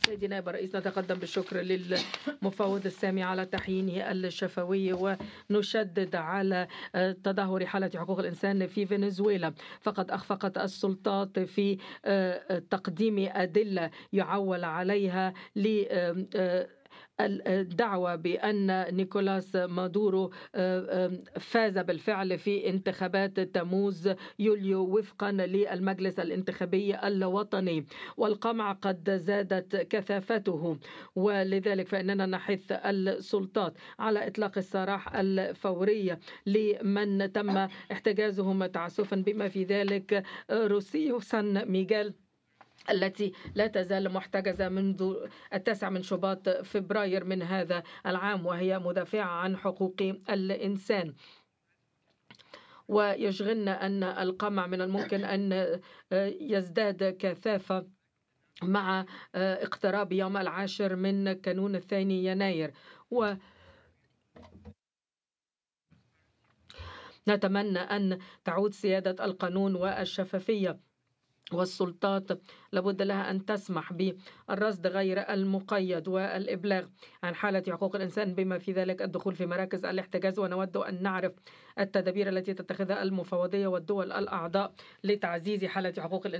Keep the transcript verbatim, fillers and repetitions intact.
سيدي نائب الرئيس، نتقدم بالشكر للمفوض السامي على تحيينه الشفوي، ونشدد على تدهور حالة حقوق الإنسان في فنزويلا. فقد أخفقت السلطات في تقديم أدلة يعول عليها ل الدعوة بأن نيكولاس مادورو فاز بالفعل في انتخابات تموز يوليو وفقا للمجلس الانتخابي الوطني، والقمع قد زادت كثافته، ولذلك فإننا نحث السلطات على إطلاق السراح الفوري لمن تم احتجازهم تعسفا، بما في ذلك روسيو سان ميغيل التي لا تزال محتجزة منذ التاسع من شباط فبراير من هذا العام، وهي مدافعة عن حقوق الإنسان. ويشغلنا أن القمع من الممكن أن يزداد كثافة مع اقتراب يوم العاشر من كانون الثاني يناير، و نتمنى أن تعود سيادة القانون والشفافية، والسلطات لابد لها أن تسمح بالرصد غير المقيد والإبلاغ عن حالة حقوق الإنسان، بما في ذلك الدخول في مراكز الاحتجاز. ونود أن نعرف التدابير التي تتخذها المفوضية والدول الأعضاء لتعزيز حالة حقوق الإنسان